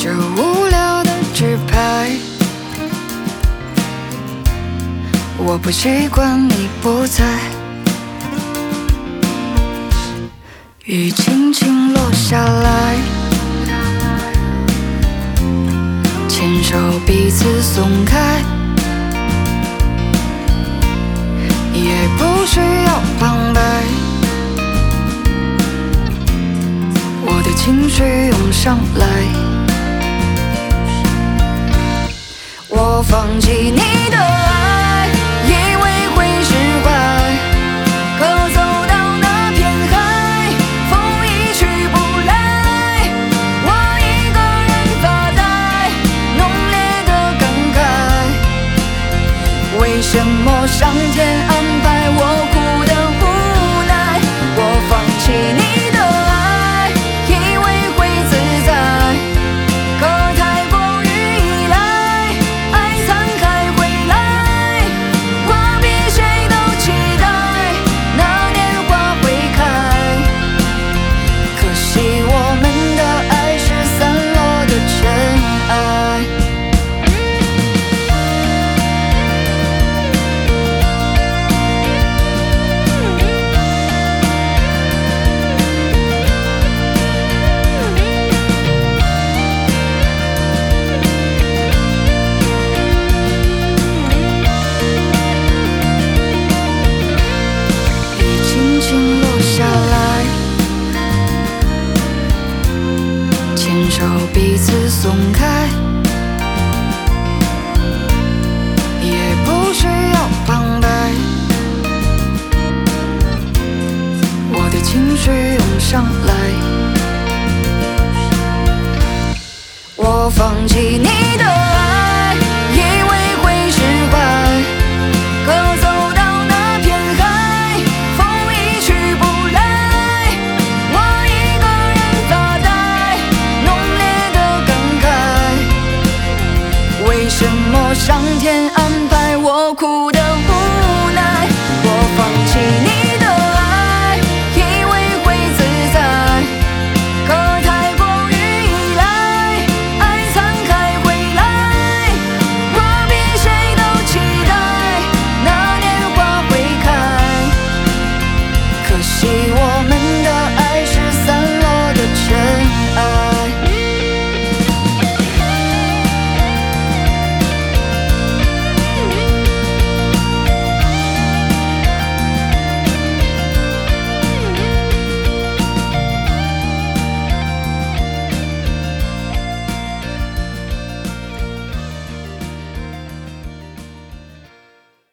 这无聊的纸牌，我不习惯你不在。雨轻轻落下来，牵手彼此松开，也不需要旁白。我的情绪涌上来，我放弃你的爱，以为会释怀，可走到那片海，风一去不来，我一个人发呆，浓烈的感慨，为什么上天安排我哭得无奈？我放弃你的爱，以为会自在，可太过于依赖，爱残开回来，我比谁都期待那年花会开，可惜我们的爱是散落的尘埃。雨轻轻落下来，牵手彼此松开，也不需要旁白，我的情绪涌上来，我放弃你